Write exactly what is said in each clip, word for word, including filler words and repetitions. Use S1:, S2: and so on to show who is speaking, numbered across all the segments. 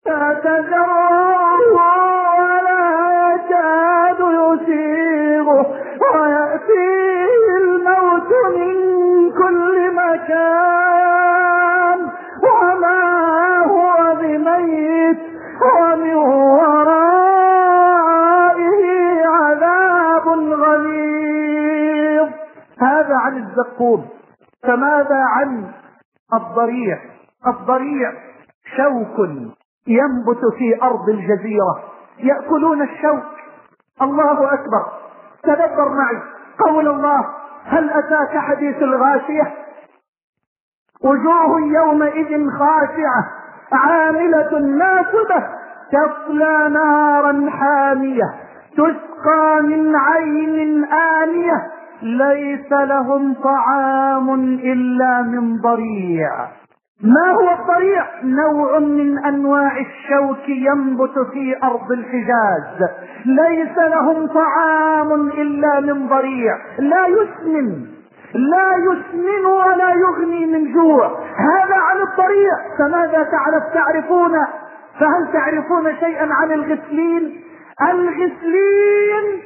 S1: يتجرعه ولا يكاد يسيغه ويأتيه الموت من كل مكان وما هو بميت ومن ورائه عذاب غليظ. هذا عن الزقوم. فماذا عن الضريع؟ الضريع شوك ينبت في أرض الجزيرة، يأكلون الشوك. الله أكبر. تدبر معي قول الله: هل أتاك حديث الغاشية؟ وجوه يومئذ خاشعة عاملة ناصبة تصلى نارا حامية تسقى من عين آنية ليس لهم طعام إلا من ضريع. ما هو الضريع؟ نوع من أنواع الشوك ينبت في أرض الحجاز. ليس لهم طعام إلا من ضريع، لا يسمن لا يسمن ولا يغني من جوع. هذا عن الضريع. فماذا تعرف تعرفون فهل تعرفون شيئا عن الغسلين؟ الغسلين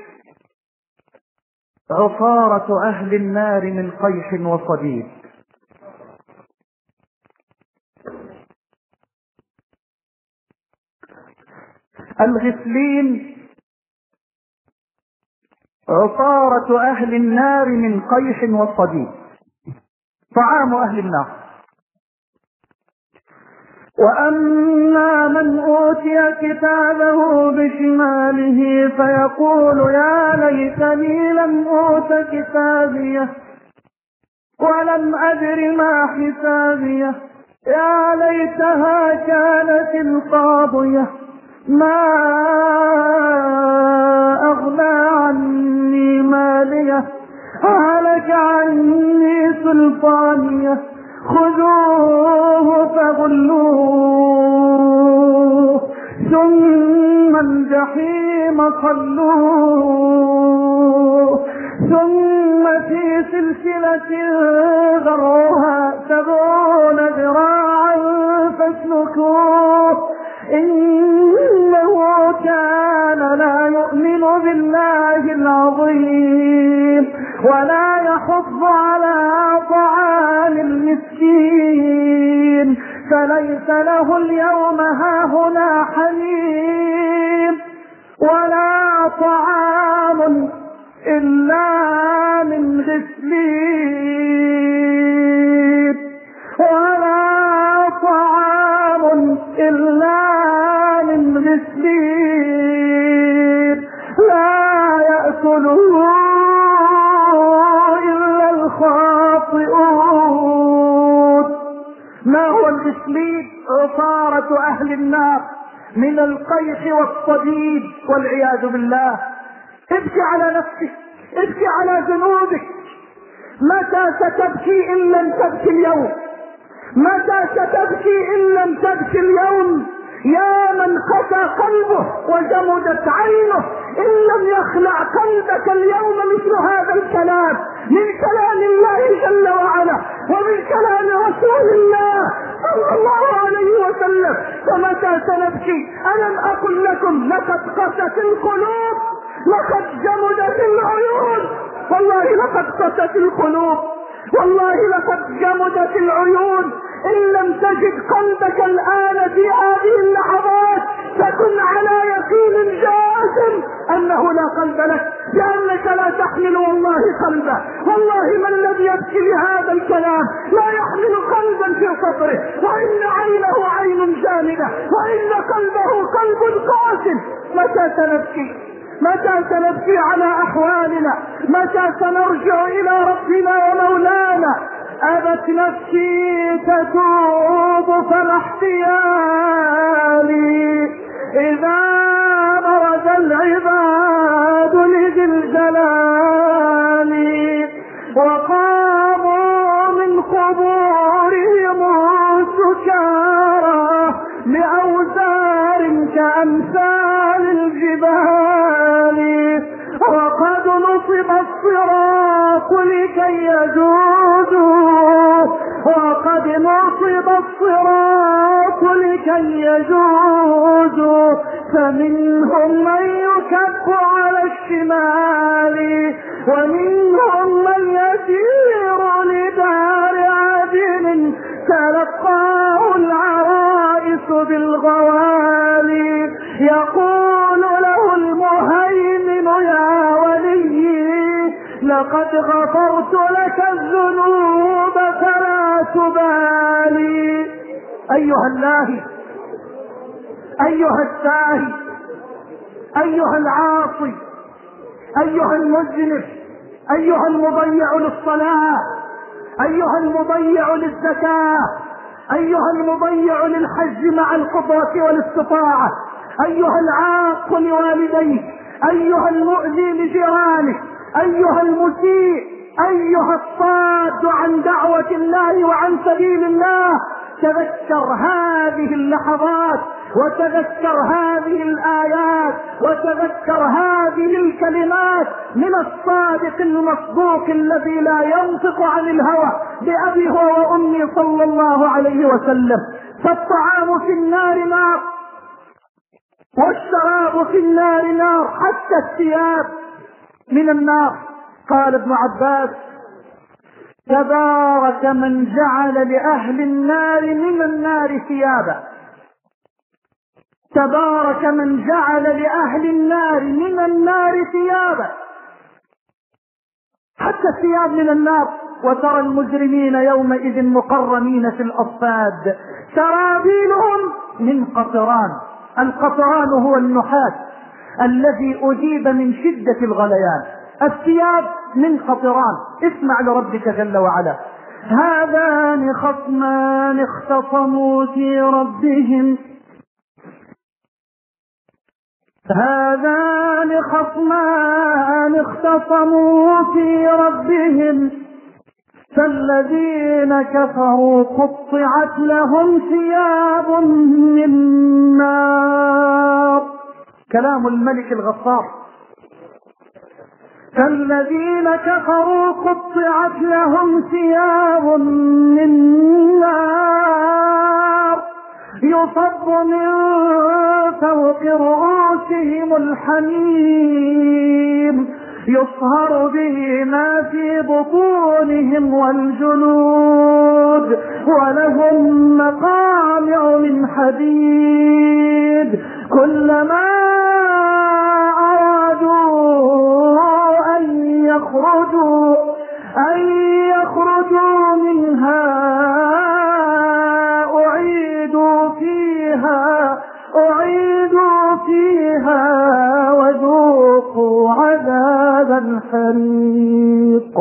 S1: عصارة أهل النار من قيح وصديد. الغسلين عصارة أهل النار من قيح وصديد، طعام أهل النار. وأما من أوتي كتابه بشماله فيقول يا ليتني لم أوت كتابيه ولم أدر ما حسابيه يا ليتها كانت القاضية ما أغنى عني ماليه هلك عني سلطانيه خذوه فغلوه ثم الجحيم صلوه ثم في سلسلة ذرعها سبعون ذراعا فاسلكوه إنه كان لا يؤمن بالله العظيم ولا يحض على طعام المسكين فليس له اليوم هاهنا حميم ولا طعام إلا من غسلين ولا طعام إلا من غسلين لا يأكله إلا الخاطئون. ما هو الغسلين؟ عصارة أهل النار من القيح والصديد والعياذ بالله. ابكي على نفسك، ابكي على ذنوبك. متى ستبكي إن لم تبكي اليوم؟ متى ستبكي إن لم تبكي اليوم؟ يا من خشى قلبه وجمدت عينه إن لم يخلع قلبك اليوم مثل هذا الكلام من كلام الله جل وعلا ومن كلام رسول الله صلى الله عليه وسلم. فمتى سنبكي؟ ألم أقل لكم لقد قست القلوب، لقد جمدت العيون، والله لقد قست القلوب، والله لقد جمدت العيون. إن لم تجد قلبك الآن في هذه اللحظات فكن على يقين جازم أنه لا قلب لك، لأنك لا تحمل والله قلبه. والله ما الذي يبكي لهذا الكلام لا يحمل قلبا في صدره، وإن عينه عين جامدة وإن قلبه قلب قاسٍ. متى سنبكي؟ متى سنبكي على أحوالنا؟ متى سنرجع إلى ربنا ومولانا؟ أبت نفسي تتوب فما احتيالي إذا برز العباد لذي الجلال وقاموا من قبورهم سكارى بأوزار كأمثال الجبال وقد نصب الصراط لكي يجودوا وقد نصب الصراط لكي يجوزوا فمنهم من يكب على الشمال ومنهم من يسير لدار عدن تلقاه العرائس بالغوالي يقول له المهيمن يا ولي لقد غفرت لك الذنوب فلا تبالي. أيها اللاهي، أيها الساهي، أيها العاصي، أيها المذنب، أيها المضيع للصلاة، أيها المضيع للزكاة، أيها المضيع للحج مع القدرة والاستطاعة، أيها العاق لوالديه، أيها المؤذي لجيرانه، أيها المسيء، أيها الصاد عن دعوة الله وعن سبيل الله، تذكر هذه اللحظات وتذكر هذه الآيات وتذكر هذه الكلمات من الصادق المصدوق الذي لا ينطق عن الهوى بأبي هو وأمي صلى الله عليه وسلم. فالطعام في النار نار والشراب في النار نار حتى الثياب من النار. قال ابن عباس تبارك من جعل لأهل النار من النار ثيابا، تبارك من جعل لأهل النار من النار ثيابا، حتى الثياب من النار. وترى المجرمين يومئذ مقرنين في الأصفاد سرابيلهم من قطران. القطران هو النحاس الذي أجيب من شدة الغليان، الثياب من قطران. اسمع لربك جل وعلا هذان خصمان اختصموا في ربهم هذان خصمان اختصموا في ربهم فالذين كفروا قطعت لهم ثياب من نار. كلام الملك الغفار. فالذين كفروا قطعت لهم ثياب من نار يصب من فوق رؤوسهم الحميم يصهر به ما في بطونهم والجلود ولهم مقامع من حديد كلما أرادوا أن يخرجوا أن يخرجوا منها أعيدوا فيها أعيدوا فيها وذوقوا عذاب الحريق.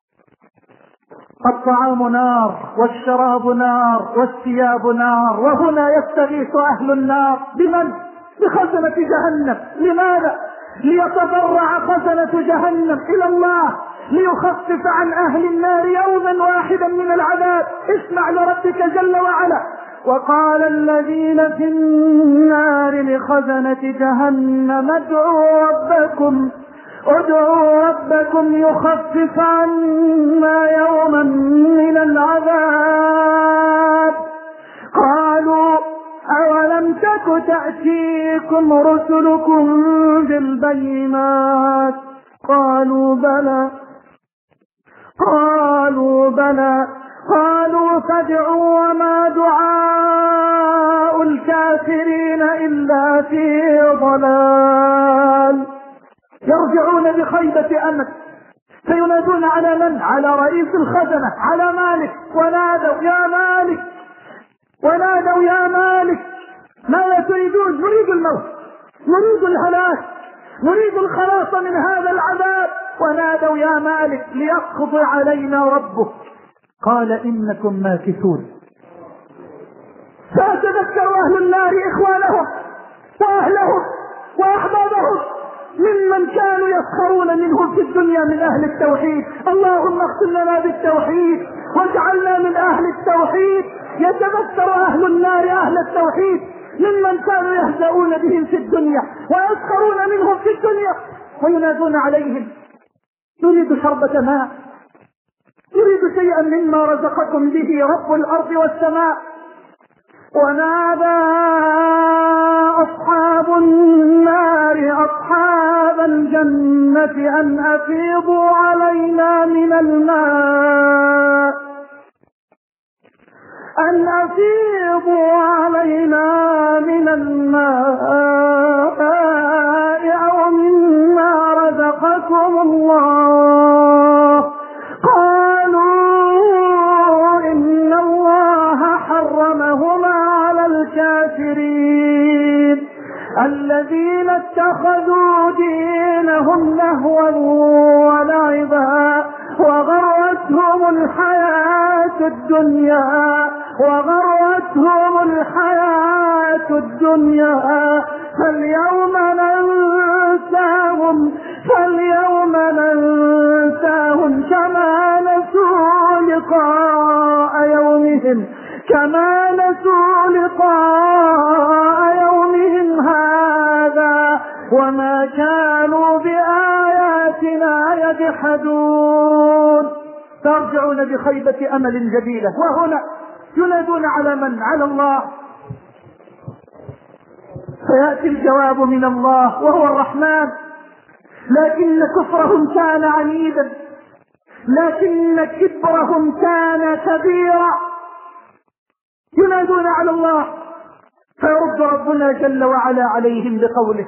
S1: الطعام نار والشراب نار والثياب نار. وهنا يستغيث أهل النار بمن؟ بخزنة جهنم. لماذا؟ ليتضرع خزنة جهنم إلى الله ليخفف عن أهل النار يوما واحدا من العذاب. اسمع لربك جل وعلا وقال الذين في النار لخزنة جهنم ادعوا ربكم ادعوا ربكم يخفف عنا يوما من العذاب قالوا أولم تك تأتيكم رسلكم بالبينات قالوا بلى قالوا بلى قالوا فادعوا وما دعاء الكافرين إلا في ضلال. يرجعون بخيبة أمل فينادون على من؟ على رئيس الخزنة على مالك ونادوا يا مالك ونادوا يا مالك ماذا تريدون؟ نريد الموت نريد الهلاك نريد الخلاص من هذا العذاب. ونادوا يا مالك ليقضي علينا ربك قال إنكم ماكثون. فأتذكر أهل النار إخوانهم وأهلهم وأحبابهم ممن كانوا يسخرون منهم في الدنيا من أهل التوحيد. اللهم اغفر لنا بالتوحيد واجعلنا من أهل التوحيد. يتذكر أهل النار أهل التوحيد ممن كانوا يهزؤون بهم في الدنيا ويسخرون منهم في الدنيا وينادون عليهم نريد شربة ماء يريد شيئا مما رزقكم به رب الأرض والسماء. ونادى أصحاب النار أصحاب الجنة أن أفيضوا علينا من الماء أن أفيضوا علينا من الماء أو مما رزقكم الله. قالوا إن الله حرمهما على الكافرين الذين اتخذوا دينهم لهوا ولعبا وغرتهم الحياة الدنيا وغرتهم الحياة الدنيا فاليوم ننساهم فاليوم ننساهم كما نسوا لقاء يومهم كما نسوا لقاء يومهم هذا وما كانوا بآياتنا يجحدون. ترجعون بخيبة أمل جديدة. وهنا ينادون على من؟ على الله. فيأتي الجواب من الله وهو الرحمن. لكن كفرهم كان عنيدا، لكن كبرهم كان كبيرا. ينادون على الله فيرد ربنا جل وعلا عليهم بقوله: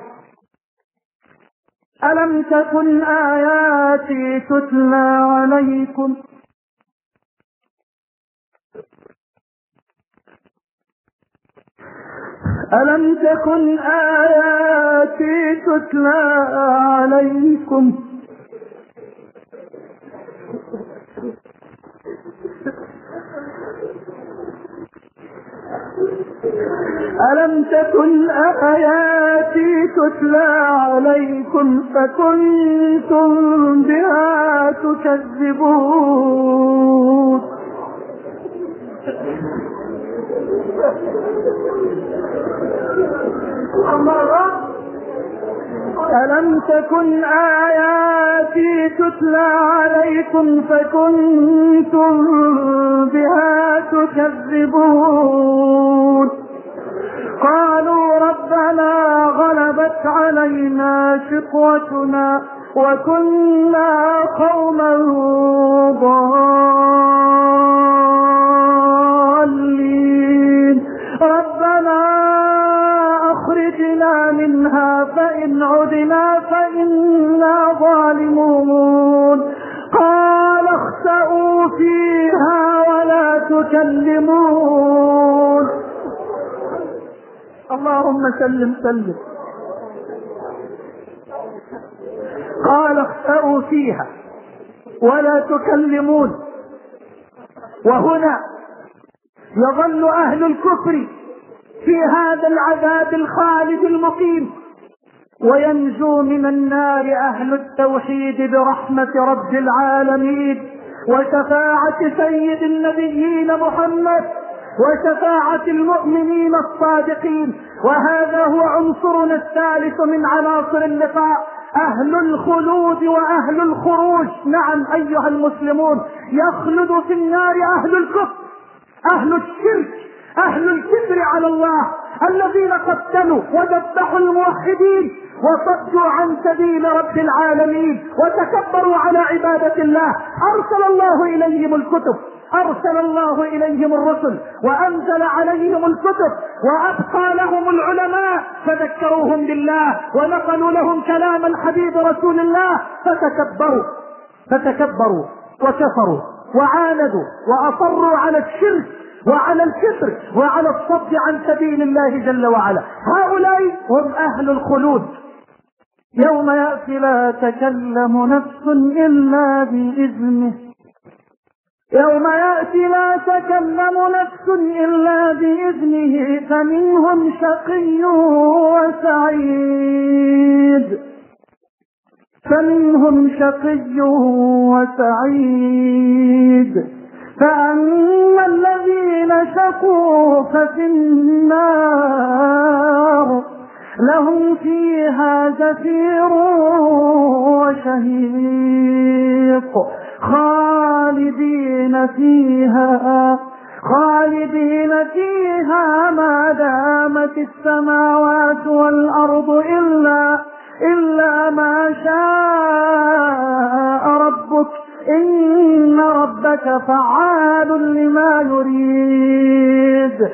S1: ألم تكن آياتي تتلى عليكم ألم تكن آياتي تتلى عليكم ألم تكن آياتي تتلى عليكم فكنتم بها تكذبون. ألم تكن آياتي تتلى عليكم فكنتم بها تكذبون. قالوا ربنا غلبت علينا شقوتنا وكنا قوما ضالين ربنا أخرجنا منها فإن عدنا فإنا ظالمون. قال اخسئوا فيها ولا تكلمون. اللهم سلم سلم. قال اخسئوا فيها ولا تكلمون. وهنا يظل أهل الكفر في هذا العذاب الخالد المقيم، وينجو من النار أهل التوحيد برحمة رب العالمين وشفاعة سيد النبيين محمد وشفاعة المؤمنين الصادقين. وهذا هو عنصرنا الثالث من عناصر اللقاء، أهل الخلود وأهل الخروج. نعم أيها المسلمون، يخلد في النار أهل الكفر، أهل الشرك، أهل الكبر على الله، الذين قتلوا وذبحوا الموحدين وصدوا عن سبيل رب العالمين وتكبروا على عبادة الله. أرسل الله إليهم الكتب، أرسل الله إليهم الرسل وأنزل عليهم الكتب وأبقى لهم العلماء فذكروهم بالله ونقلوا لهم كلام الحبيب رسول الله فتكبروا فتكبروا وكفروا وعاندوا وأصروا على الشرك وعلى الكفر وعلى الصد عن سبيل الله جل وعلا. هؤلاء هم أهل الخلود. يوم يأتي لا تكلم نفس إلا بإذنه يوم يأتي لا تكلم نفس إلا بإذنه فمنهم شقي وسعيد فمنهم شقي وسعيد فأما الذين شقوا ففي النار لهم فيها زفير وشهيق خالدين فيها خالدين فيها ما دامت السماوات والأرض إلا إلا ما شاء ربك إن ربك فعال لما يريد.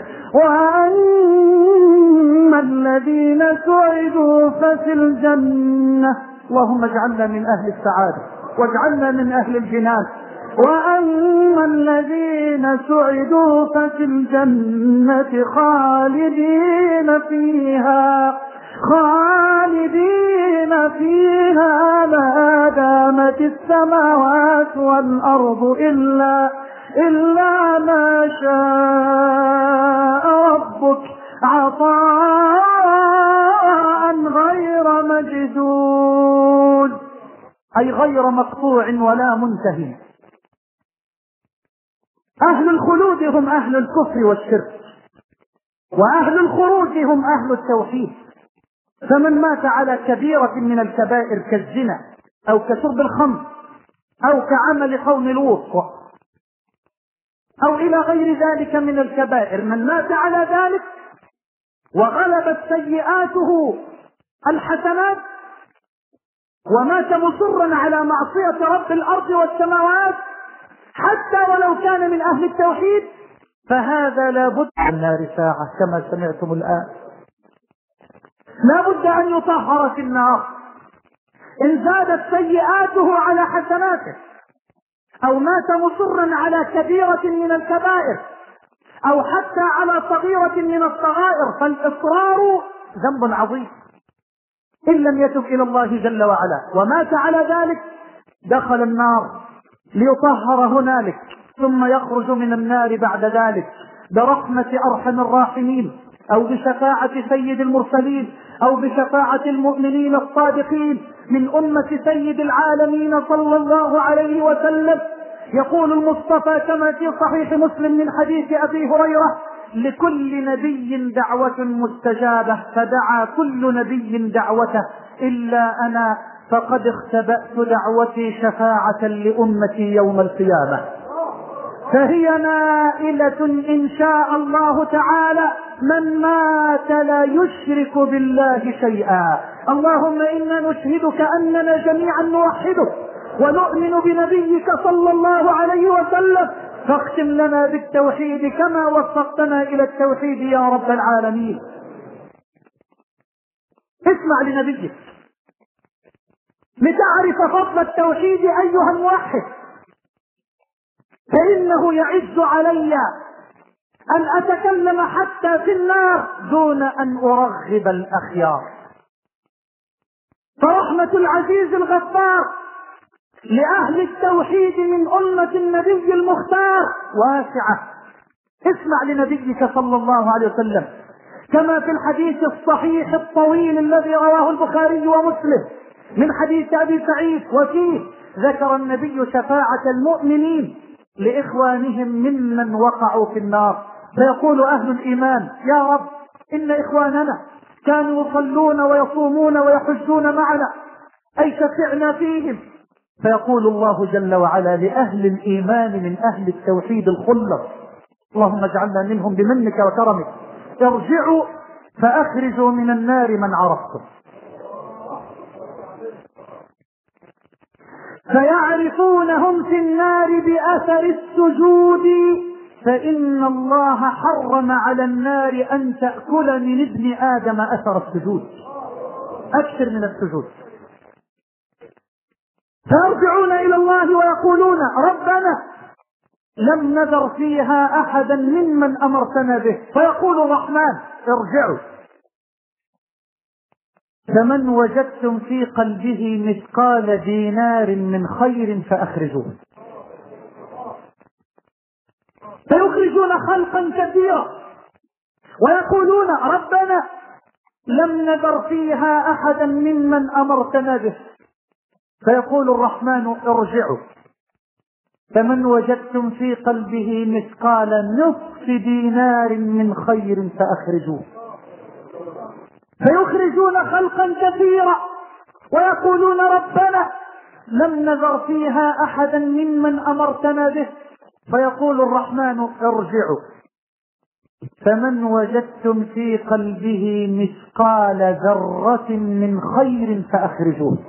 S1: وأما الذين سعدوا ففي الجنة، اللهم اجعلنا من أهل السعادة واجعلنا من أهل الجنان. وأما الذين سعدوا ففي الجنة خالدين فيها خالدين فيها ما دامت السماوات والأرض إلا إلا ما شاء ربك عطاء غير مجدود، أي غير مقطوع ولا منتهي. أهل الخلود هم أهل الكفر والشرك، وأهل الخروج هم أهل التوحيد. فمن مات على كبيرة من الكبائر كالزنا أو كشرب الخمر أو كعمل قوم لوط أو إلى غير ذلك من الكبائر، من مات على ذلك وغلبت سيئاته الحسنات ومات مصرا على معصية رب الأرض والسماوات حتى ولو كان من أهل التوحيد، فهذا لا بد من النار ساعة كما سمعتم الآن، لا بد أن يطهر في النار. إن زادت سيئاته على حسناته أو مات مصرا على كبيرة من الكبائر أو حتى على صغيرة من الصغائر، فالإصرار ذنب عظيم إن لم يتب إلى الله جل وعلا، ومات على ذلك دخل النار ليطهر هنالك ثم يخرج من النار بعد ذلك برحمة أرحم الراحمين أو بشفاعة سيد المرسلين أو بشفاعة المؤمنين الصادقين من أمة سيد العالمين صلى الله عليه وسلم. يقول المصطفى كما في صحيح مسلم من حديث أبي هريرة: لكل نبي دعوة مستجابة، فدعا كل نبي دعوته إلا أنا فقد اختبأت دعوتي شفاعة لأمتي يوم القيامة، فهي نائلة إن شاء الله تعالى من مات لا يشرك بالله شيئا. اللهم إنا نشهدك أننا جميعا نوحدك ونؤمن بنبيك صلى الله عليه وسلم، فاختم لنا بالتوحيد كما وفقتنا إلى التوحيد يا رب العالمين. اسمع لنبيك لتعرف فضل التوحيد أيها الموحد، فإنه يعز علي أن أتكلم حتى في النار دون أن أرغب الأخيار. فرحمة العزيز الغفار لأهل التوحيد من أمة النبي المختار واسعة. اسمع لنبيك صلى الله عليه وسلم كما في الحديث الصحيح الطويل الذي رواه البخاري ومسلم من حديث أبي سعيد، وفيه ذكر النبي شفاعة المؤمنين لإخوانهم ممن وقعوا في النار، فيقول أهل الإيمان: يا رب إن إخواننا كانوا يصلون ويصومون ويحجون معنا، أي شفعنا فيهم. فيقول الله جل وعلا لأهل الإيمان من أهل التوحيد الخلص: اللهم اجعلنا منهم بمنك وكرمك، ارجعوا فأخرجوا من النار من عرفتم. فيعرفونهم في النار بأثر السجود، فإن الله حرم على النار أن تأكل من ابن آدم أثر السجود. أكثر من السجود. فيرجعون إلى الله ويقولون: ربنا لم نذر فيها أحدا ممن أمرتنا به. فيقول الرحمن: ارجعوا فمن وجدتم في قلبه مثقال دينار من خير فأخرجوه. فيخرجون خلقا كثيرا ويقولون: ربنا لم نذر فيها أحدا ممن أمرتنا به. فيقول الرحمن: ارجعوا فمن وجدتم في قلبه مثقال نصف دينار من خير فأخرجوه. فيخرجون خلقا كثيرا ويقولون: ربنا لم نذر فيها أحدا ممن أمرتنا به، فيقول الرحمن ارجعوا، فمن وجدتم في قلبه مثقال ذرة من خير فأخرجوه.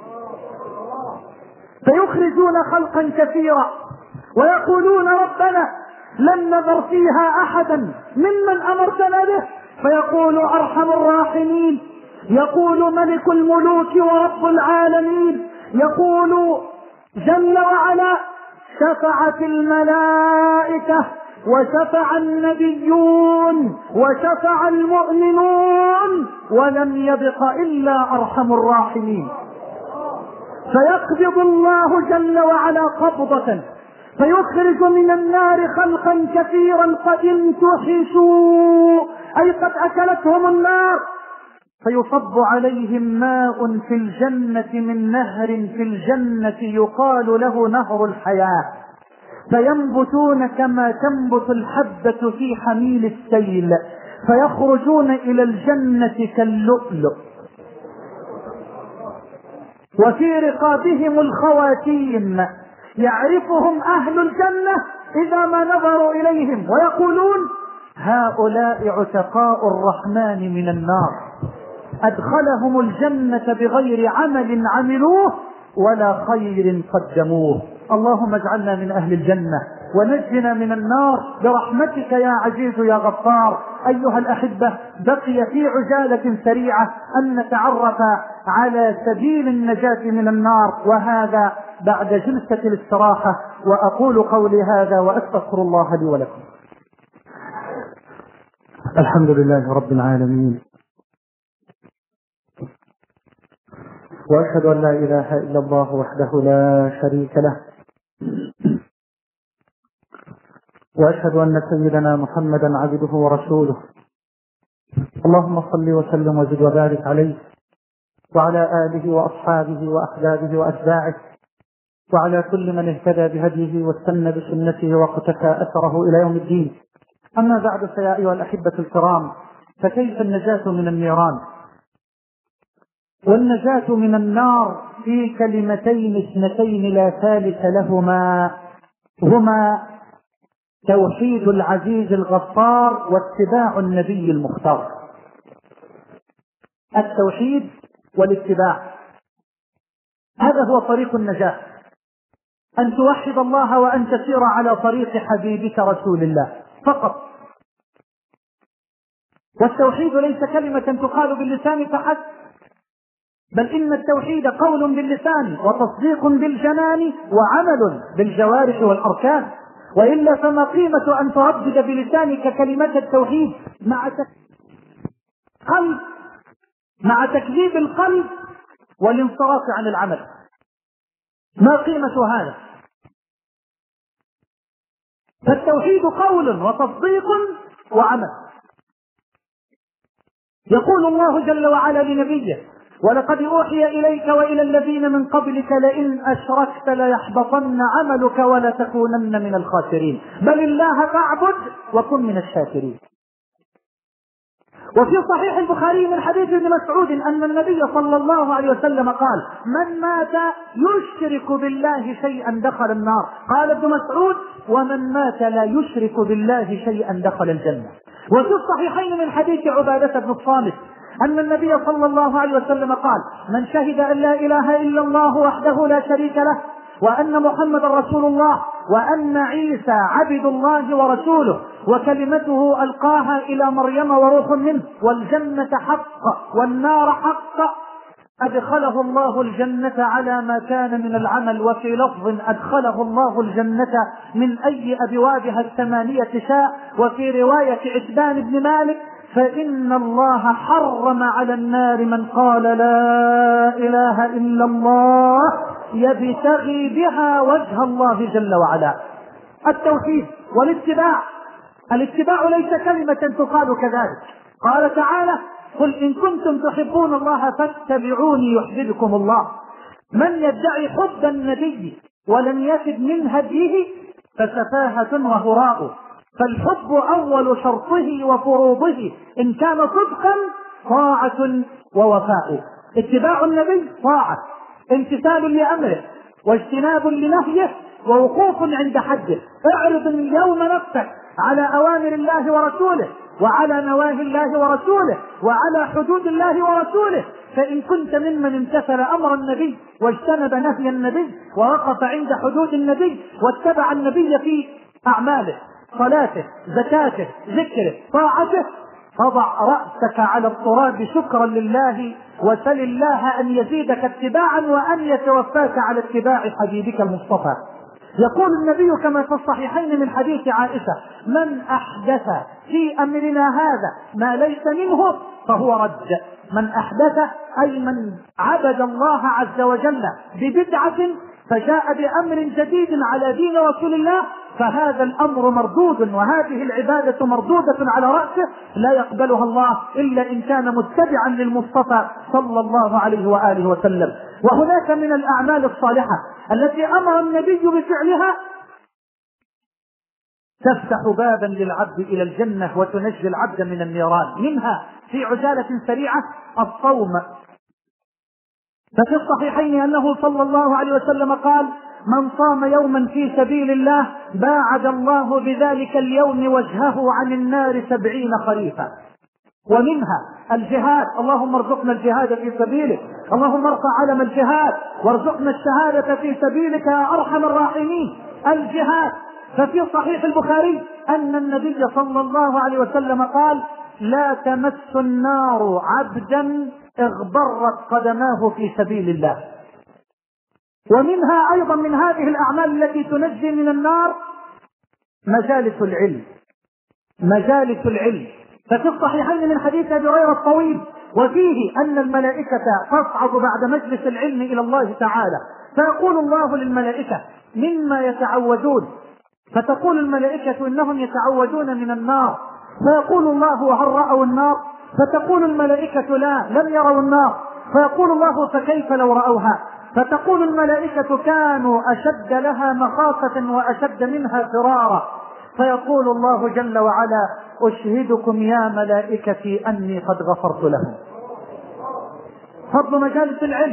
S1: فيخرجون خلقا كثيرا ويقولون ربنا لم نذر فيها أحدا ممن أمرتنا به، فيقول أرحم الراحمين، يقول ملك الملوك ورب العالمين، يقول جل وعلا شفعت الملائكة وشفع النبيون وشفع المؤمنون ولم يبق إلا أرحم الراحمين. فيقبض الله جل وعلا قبضة فيخرج من النار خلقا كثيرا قد انتحشوا، أي قد أكلتهم النار، فيصب عليهم ماء في الجنة من نهر في الجنة يقال له نهر الحياة، فينبتون كما تنبت الحبة في حميل السيل، فيخرجون إلى الجنة كاللؤلؤ، وفي رقابهم الخواتيم، يعرفهم أهل الجنة إذا ما نظروا إليهم ويقولون هؤلاء عتقاء الرحمن من النار، أدخلهم الجنة بغير عمل عملوه ولا خير قدموه. اللهم اجعلنا من أهل الجنة ونجنا من النار برحمتك يا عزيز يا غفار. أيها الأحبة، بقي في عجالة سريعة أن نتعرف على سبيل النجاة من النار، وهذا بعد جلسة الاستراحة. وأقول قولي هذا وأستغفر الله لي ولكم.
S2: الحمد لله رب العالمين، وأشهد أن لا إله إلا الله وحده لا شريك له، وأشهد أن سيدنا محمدا عبده ورسوله. اللهم صل وسلم وزد وبارك عليه وعلى آله وأصحابه وأحبابه وأتباعه وعلى كل من اهتدى بهديه واستنى بسنته واقتفى أثره إلى يوم الدين. أما بعد، فيا أيها الأحبة الكرام، فكيف النجاة من النيران؟ والنجاة من النار في كلمتين اثنتين لا ثالث لهما، هما توحيد العزيز الغفار واتباع النبي المختار. التوحيد والاتباع، هذا هو طريق النجاة، أن توحد الله وأن تسير على طريق حبيبك رسول الله فقط. والتوحيد ليس كلمة تقال باللسان فحسب، بل إن التوحيد قول باللسان وتصديق بالجنان وعمل بالجوارح والأركان، وإلا فما قيمة أن تردد بلسانك كلمة التوحيد مع قلب مع تكذيب القلب والانصراف عن العمل؟ ما قيمة هذا؟ فالتوحيد قول وتصديق وعمل. يقول الله جل وعلا لنبيه: ولقد أوحي إليك وإلى الذين من قبلك لئن أشركت ليحبطن عملك ولا تكونن من الخاسرين، بل الله فاعبد وكن من الشاكرين. وفي صحيح البخاري من حديث ابن مسعود أن النبي صلى الله عليه وسلم قال: من مات يشرك بالله شيئا دخل النار. قال ابن مسعود: ومن مات لا يشرك بالله شيئا دخل الجنة. وفي الصحيحين من حديث عبادة بن الصامت أن النبي صلى الله عليه وسلم قال: من شهد أن لا إله إلا الله وحده لا شريك له وأن محمد رسول الله وأن عيسى عبد الله ورسوله وكلمته ألقاها إلى مريم وروح منه والجنة حق والنار حق، أدخله الله الجنة على ما كان من العمل. وفي لفظ: أدخله الله الجنة من أي أبوابها الثمانية شاء. وفي رواية عتبان بن مالك: فإن الله حرم على النار من قال لا إله إلا الله يبتغي بها وجه الله جل وعلا. التوحيد والاتباع. الاتباع ليس كلمة تقال كذلك. قال تعالى: قل إن كنتم تحبون الله فاتبعوني يحببكم الله. من يدعي حب النبي ولم يفد من هديه فسفاهة وهراء، فالحب أول شرطه وفروضه، إن كان صدقا طاعة ووفاء. اتباع النبي طاعة، امتثال لأمره، واجتناب لنهيه ووقوف عند حده. اعرض اليوم نفسك على أوامر الله ورسوله وعلى نواهي الله ورسوله وعلى حدود الله ورسوله، فإن كنت ممن امتثل أمر النبي واجتنب نهي النبي ووقف عند حدود النبي واتبع النبي في أعماله، صلاته، زكاته، ذكره، طاعته، فضع رأسك على التراب شكرا لله وسل الله أن يزيدك اتباعا وأن يتوفاك على اتباع حبيبك المصطفى. يقول النبي كما في الصحيحين من حديث عائشة: من أحدث في أمرنا هذا ما ليس منه فهو رد. من أحدث أي من عبد الله عز وجل ببدعة فجاء بأمر جديد على دين رسول الله، فهذا الأمر مردود وهذه العبادة مردودة على رأسه، لا يقبلها الله إلا إن كان متبعا للمصطفى صلى الله عليه وآله وسلم. وهناك من الأعمال الصالحة التي أمر النبي بفعلها تفتح بابا للعبد إلى الجنة وتنجي العبد من النيران. منها في عجالة سريعة الصوم، ففي الصحيحين أنه صلى الله عليه وسلم قال: من صام يوما في سبيل الله باعد الله بذلك اليوم وجهه عن النار سبعين خريفا. ومنها الجهاد، اللهم ارزقنا الجهاد في سبيلك، اللهم ارفع علم الجهاد وارزقنا الشهادة في سبيلك يا أرحم الراحمين. الجهاد، ففي صحيح البخاري أن النبي صلى الله عليه وسلم قال: لا تمس النار عبدا اغبرت قدماه في سبيل الله. ومنها أيضا من هذه الأعمال التي تنجي من النار مجالس العلم. مجالس العلم، ففي الصحيحين من حديث أبي هريرة الطويل وفيه أن الملائكة تصعد بعد مجلس العلم إلى الله تعالى، فيقول الله للملائكة: مما يتعوذون؟ فتقول الملائكة: إنهم يتعوذون من النار. فيقول الله: وهل رأوا النار؟ فتقول الملائكة: لا، لم يروا النار. فيقول الله: فكيف لو رأوها؟ فتقول الملائكة: كانوا أشد لها مخافة وأشد منها فرارا. فيقول الله جل وعلا: أشهدكم يا ملائكتي أني قد غفرت لهم. فضل مجالس العلم.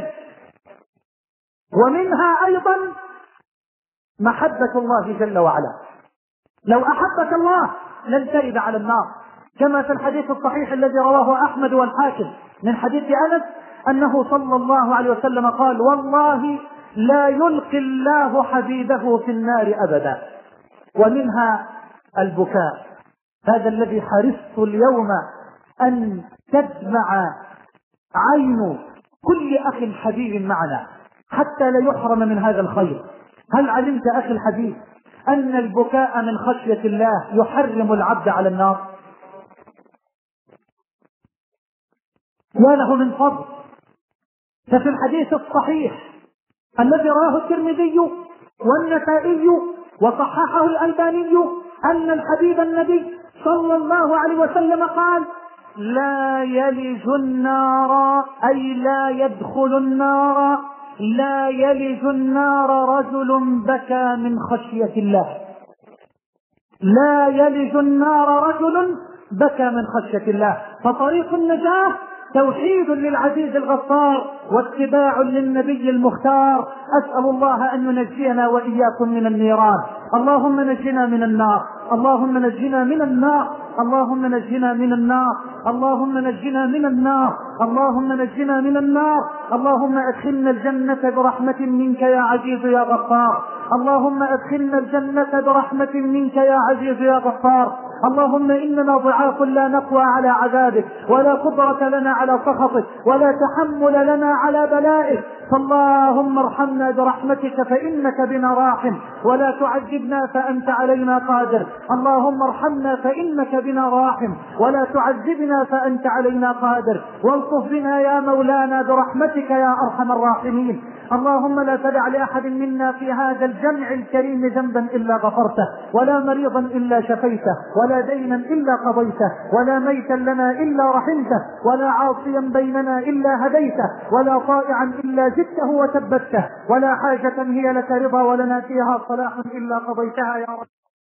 S2: ومنها أيضا محبة الله جل وعلا. لو أحبك الله لن ترد على النار، كما في الحديث الصحيح الذي رواه أحمد والحاكم من حديث أنس أنه صلى الله عليه وسلم قال: والله لا يلقي الله حبيبه في النار أبدا. ومنها البكاء، هذا الذي حرصت اليوم أن تدمع عين كل أخ حبيب معنا حتى لا يحرم من هذا الخير. هل علمت أخي الحبيب أن البكاء من خشية الله يحرم العبد على النار؟ وله من فضل. ففي الحديث الصحيح الذي رواه الترمذي والنسائي وصححه الألباني أن الحبيب النبي صلى الله عليه وسلم قال: لا يلج النار، أي لا يدخل النار، لا يلج النار رجل بكى من خشية الله. لا يلج النار رجل بكى من خشية الله. فطريق النجاة توحيد للعزيز الغفار واتباع للنبي المختار. أسأل الله أن ينجينا وإياكم من النيران. اللهم نجنا من النار، اللهم نجنا من النار، اللهم نجنا من النار، اللهم نجنا من النار، اللهم نجنا من النار. اللهم أدخلنا الجنة برحمة منك يا عزيز يا غفار. اللهم أدخلنا الجنة برحمة منك يا عزيز يا غفار. اللهم إننا ضعاف لا نقوى على عذابك ولا قدرة لنا على سخطك ولا تحمل لنا على بلائك، فاللهم ارحمنا برحمتك فإنك بنا راحم، ولا تعذبنا فأنت علينا قادر. اللهم ارحمنا فإنك بنا راحم ولا تعذبنا فأنت علينا قادر، والطف بنا يا مولانا برحمتك يا أرحم الراحمين. اللهم لا تدع لأحد منا في هذا الجمع الكريم ذنبا إلا غفرته، ولا مريضا إلا شفيته، ولا دينا إلا قضيته، ولا ميتا لنا إلا رحمته، ولا عاصيا بيننا إلا هديته، ولا طائعا إلا زدته وثبته، ولا حاجة هي لك رضا ولنا فيها صلاح إلا قضيتها يا رب.